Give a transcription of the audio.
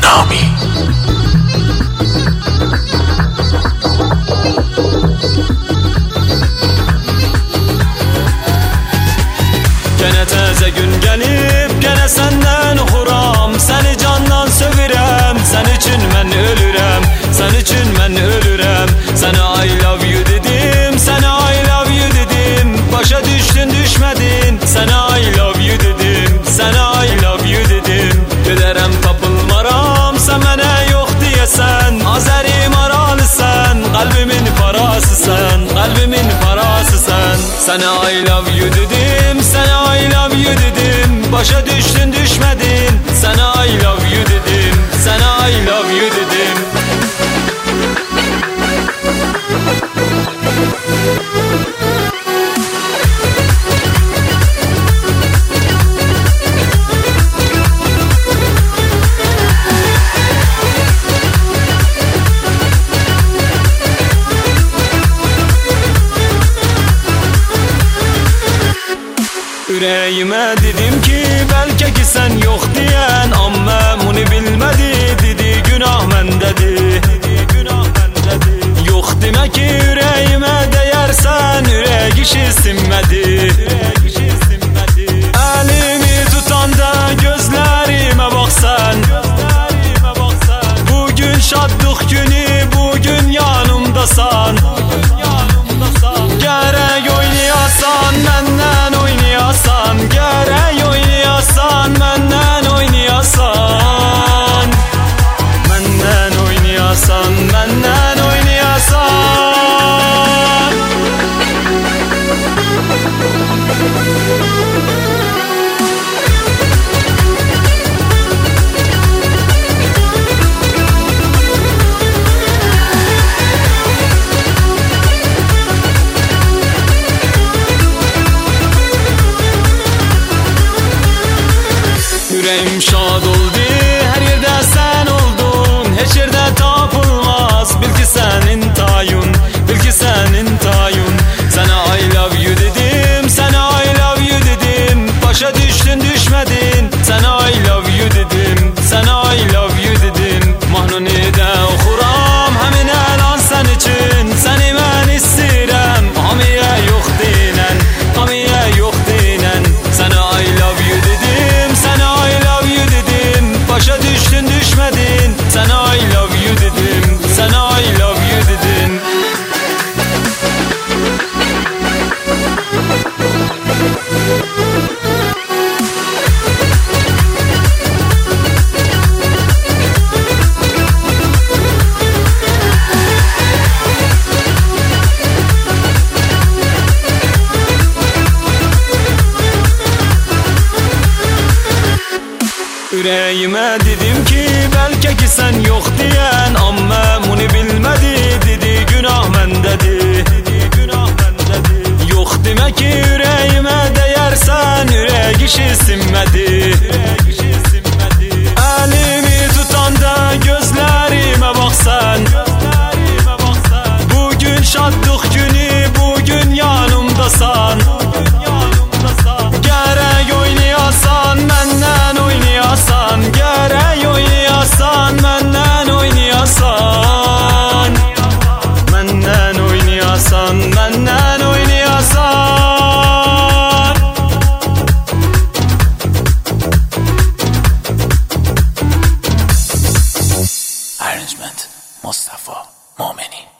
Tsunami. Gene teze gün gelip gene senden uğuram. Seni candan sövirem, sen için ben ölürem. Sen için ben ölürem. Sana I love you dedim, sana I love you dedim. Başa düştün düşmedin, sana I love you dedim. Sana I love you dedim. Giderem tapılmaram, sen bana yok diyesen. Azerim aralı sen, kalbimin parası sen. Kalbimin parası sen. Sana I love you dedim, sana I love you dedim. Başa düştün düşmedin, sana I love you dedim. Sana I love you dedim. Yüreğime dedim ki belki ki sen yok diyen, amma bunu bilmedi, dedi günah mendedi. Yok demek ki yüreğime değersen, yürek işi sinmedi. Elimi tutanda gözlerime baksan, bugün şadlık günü, bugün yanımdasan. Gerek oynayasan benden oynayasan, gerek oynayasan benden oynayasan. Benden oynayasan, benden oynayasan. Yüreğim şad oldu, her yerde sen oldun. Hiç yerde tapılmaz, bil ki senin tayun. Bil ki senin tayun. Sana I love you dedim, sana I love you dedim. Başa düştün düşmedin, sana I love you dedim. Sana I love you dedim. Mahnuni'de okuram, hemin elan sen için. Seni ben istirem, hamiye yok dinen. Hamiye yok dinen. Sana I love you dedim, sana I love you dedim. Başa düştün düşmedin, sana I love you dedim. Sana I love you dedim. Yüreğime dedim ki belki ki sen yok diyen, amma bunu bilmedi, dedi günah mendedi. Yok demek ki yüreğime değersen, yürek işi sinmedi. Elimi tutanda gözlerime baksan, bugün şadlık günü, bugün yanımdasan. Gerek oynayasan benden oynayasan, gerek oynayasan benden oynayasan. Benden oynayasan, benden oynayasan. Arrangement Mustafa Momeni.